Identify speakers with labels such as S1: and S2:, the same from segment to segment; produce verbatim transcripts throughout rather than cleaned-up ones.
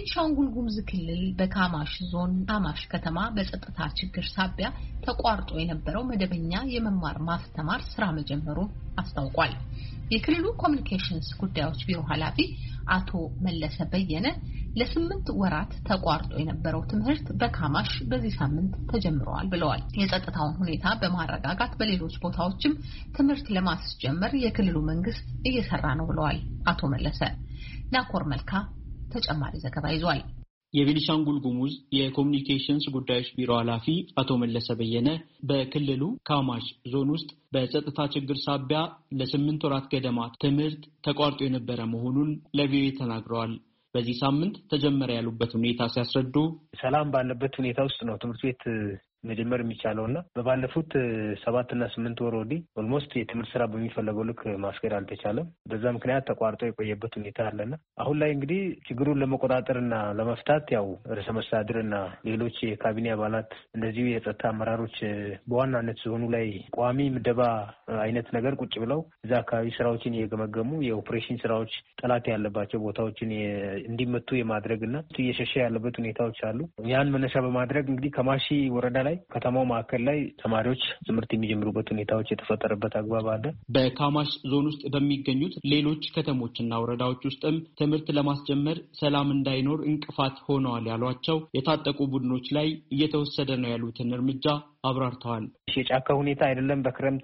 S1: በቤኒሻንጉል ጉሙዝ ክልል በካማሽ ዞን ካማሽ ከተማ በጸጥታ ችግር ሳቢያ ተቋርጦ የነበረው መደበኛ የመማር ማስተማር ስራ መጀመሩን አስታውቋል። የክልሉ ኮሚኒኬሽንስ ጉዳዮች ቢሮ ኃላፊ አቶ መለሰ በየነ ለስምንት ወራት ተቋርጦ የነበረው ትምህርት በካማሽ በዚህ ሳምንት ተጀምሯል ብለዋል። የጸጥታውን ሁኔታ በማረጋጋት በሌሎች ቦታዎችም ትምህርት ለማስጀመር የክልሉ መንግስት እየሰራ ነው ብለዋል አቶ መለሰ። ናኮር መልካ ተጨማሪ ዘገባ ይዟል።
S2: የቤኒሻንጉል ጉሙዝ የኮሚኒኬሽንስ ጉዳዮች ቢሮ ኃላፊ አቶ መለሰ በየነ በክልሉ ካማሽ ዞን ውስጥ በጸጥታ ችግር ሳቢያ ለስምንት ወራት ገደማ ትምህርት ተቋርጦ የነበረ መሆኑን ለቪኦኤ ተናግረዋል። በዚህ ሳምንት ተጀመረ ያሉበት ሁኔታ ሲያስረዱ
S3: ሰላም ባለበት ሁኔታ ውስጥ ነው ትምህርት ቤት መጀመር የሚቻለውና በባለፉት ሰባት እና ስምንት ወር ወዲህ ኦልሞስት የትምህርት ስራ በሚፈለገው ልክ ማስኬድ አልተቻለም። በዛ ምክንያት ተቋርጦ የቆየበት ሁኔታ አለና አሁን ላይ እንግዲህ ችግሩን ለመቆጣጠርና ለመፍታት ያው ርዕሰ መስተዳድርና ሌሎች የካቢኔ አባላት እንደዚሁ የጸጥታ አመራሮች በዋናነት ዞኑ ላይ ቋሚ ምደባ አይነት ነገር ቁጭ ብለው እዛ አካባቢ ስራዎችን እየገመገሙ የኦፕሬሽን ስራዎች ጠላት ያለባቸው ቦታዎችን እንዲመቱ የማድረግና እየሸሸ ያለበት ሁኔታዎች አሉ። ያን መነሻ በማድረግ እንግዲህ ከማሺ ወረዳ ላይ ከተማው ማዕከል ላይ ተማሪዎች ትምህርት የሚጀምሩበት ሁኔታዎች የተፈጠረበት አግባብ አለ።
S2: በካማሽ ዞን ውስጥ በሚገኙት ሌሎች ከተሞችና ወረዳዎች ውስጥም ትምህርት ለማስጀመር ሰላም እንዳይኖር እንቅፋት ሆነዋል ያሏቸው የታጠቁ ቡድኖች ላይ እየተወሰደ ነው ያሉትን እርምጃ አብራርተዋል።
S3: የጫካ ሁኔታ አይደለም በክረምት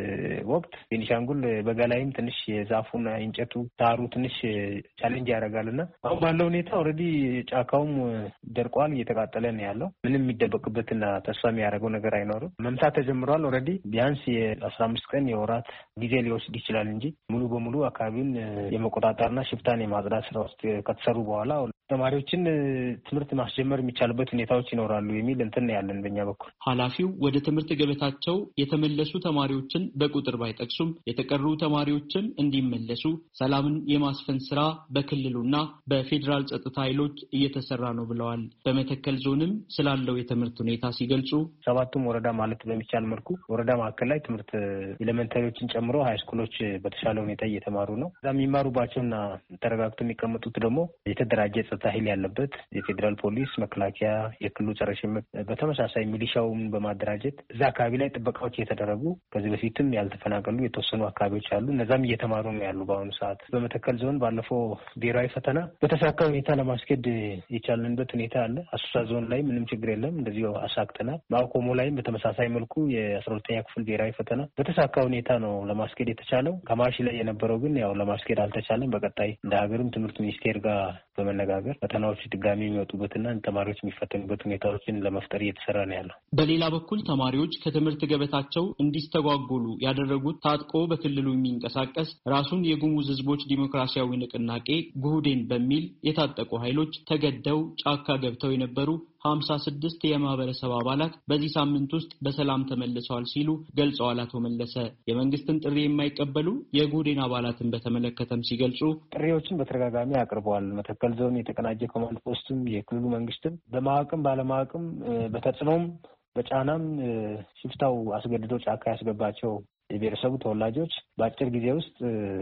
S3: ወቅት ቤኒሻንጉል በጋ ላይም ትንሽ የዛፉና እንጨቱ ሳሩ ትንሽ ቻሌንጅ ያደርጋልና አሁን ባለው ሁኔታ ኦልሬዲ ጫካውም ደርቋል፣ እየተቃጠለ ነው ያለው። ምንም የሚደበቅበትና ተስፋ የሚያደርገው ነገር አይኖርም። መምታት ተጀምሯል። ኦልሬዲ ቢያንስ የአስራ አምስት ቀን የወራት ጊዜ ሊወስድ ይችላል እንጂ ሙሉ በሙሉ አካባቢውን የመቆጣጠርና ሽፍታን የማጽዳት ስራ ውስጥ ከተሰሩ በኋላ ተማሪዎችን ትምህርት ማስጀመር የሚቻልበት ሁኔታዎች ይኖራሉ የሚል እንትን ያለን በእኛ በኩል።
S2: ኃላፊው ወደ ትምህርት ገበታቸው የተመለሱ ተማሪዎችን በቁጥር ባይጠቅሱም የተቀሩ ተማሪዎችም እንዲመለሱ ሰላምን የማስፈን ስራ በክልሉና በፌዴራል ጸጥታ ኃይሎች እየተሰራ ነው ብለዋል። በመተከል ዞንም ስላለው የትምህርት ሁኔታ ሲገልጹ
S3: ሰባቱም ወረዳ ማለት በሚቻል መልኩ ወረዳ ማዕከል ላይ ትምህርት ኤሌመንታሪዎችን ጨምሮ ሃይስኩሎች በተሻለ ሁኔታ እየተማሩ ነው። እዛ የሚማሩባቸውና ተረጋግተው የሚቀመጡት ደግሞ የተደራጀ ጸጥታ ኃይል ያለበት የፌዴራል ፖሊስ፣ መከላከያ፣ የክልሉ ጸረ ሽምቅ በተመሳሳይ ሚሊሻውን በማደራጀት እዛ አካባቢ ላይ ጥበቃዎች እየተደረጉ ከዚህ በፊትም ያልተፈናቀሉ የተወሰኑ አካባቢዎች አሉ። እነዛም እየተማሩ ነው ያሉ። በአሁኑ ሰዓት በመተከል ዞን ባለፈው ብሔራዊ ፈተና በተሳካ ሁኔታ ለማስኬድ የቻልንበት ሁኔታ አለ። አሶሳ ዞን ላይ ምንም ችግር የለም፣ እንደዚሁ አሳክተናል። ማቆሞ ላይም በተመሳሳይ መልኩ የአስራ ሁለተኛ ክፍል ብሔራዊ ፈተና በተሳካ ሁኔታ ነው ለማስኬድ የተቻለው። ከማሺ ላይ የነበረው ግን ያው ለማስኬድ አልተቻለም። በቀጣይ እንደ ሀገርም ትምህርት ሚኒስቴር ጋር በመነጋገር ፈተናዎች ድጋሚ የሚወጡበትና ተማሪዎች የሚፈተኑበት ሁኔታዎችን ለመፍጠር እየተሰራ ነው ያለው።
S2: በሌላ በኩል ተማሪዎች ከትምህርት ገበታቸው እንዲስተጓጎሉ ያደረጉት ታጥቆ በክልሉ የሚንቀሳቀስ ራሱን የጉሙዝ ሕዝቦች ዲሞክራሲያዊ ንቅናቄ ጉህዴን በሚል የታጠቁ ኃይሎች ተገደው ጫካ ገብተው የነበሩ ሀምሳ ስድስት የማህበረሰብ አባላት በዚህ ሳምንት ውስጥ በሰላም ተመልሰዋል ሲሉ ገልጸዋል። አቶ መለሰ የመንግስትን ጥሪ የማይቀበሉ የጉህዴን አባላትን በተመለከተም ሲገልጹ
S3: ጥሪዎችን በተደጋጋሚ አቅርበዋል። መተከል ዞን የተቀናጀ ኮማንድ ፖስትም የክልሉ መንግስትም በማወቅም ባለማወቅም በተጽዕኖም በጫናም ሽፍታው አስገድዶ ጫካ ያስገባቸው የብሔረሰቡ ተወላጆች በአጭር ጊዜ ውስጥ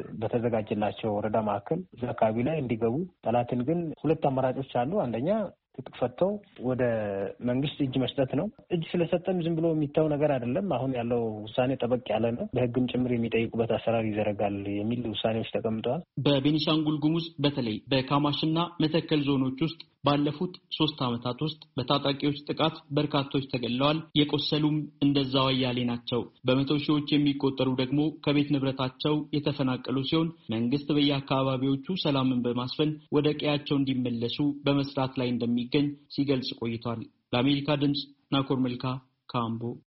S3: በተዘጋጀላቸው ወረዳ ማዕከል እዛ አካባቢ ላይ እንዲገቡ ጠላትን ግን ሁለት አማራጮች አሉ። አንደኛ ትጥቅ ፈተው ወደ መንግስት እጅ መስጠት ነው። እጅ ስለሰጠም ዝም ብሎ የሚታው ነገር አይደለም። አሁን ያለው ውሳኔ ጠበቅ ያለ ነው። በህግም ጭምር የሚጠይቁበት አሰራር ይዘረጋል የሚል ውሳኔዎች ተቀምጠዋል።
S2: በቤኒሻንጉል ጉሙዝ በተለይ በካማሽና መተከል ዞኖች ውስጥ ባለፉት ሶስት ዓመታት ውስጥ በታጣቂዎች ጥቃት በርካቶች ተገድለዋል። የቆሰሉም እንደዛው አያሌ ናቸው። በመቶ ሺዎች የሚቆጠሩ ደግሞ ከቤት ንብረታቸው የተፈናቀሉ ሲሆን መንግስት በየአካባቢዎቹ ሰላምን በማስፈን ወደ ቀያቸው እንዲመለሱ በመስራት ላይ እንደሚገኝ ሲገልጽ ቆይቷል። ለአሜሪካ ድምጽ ናኮር መልካ ካምቦ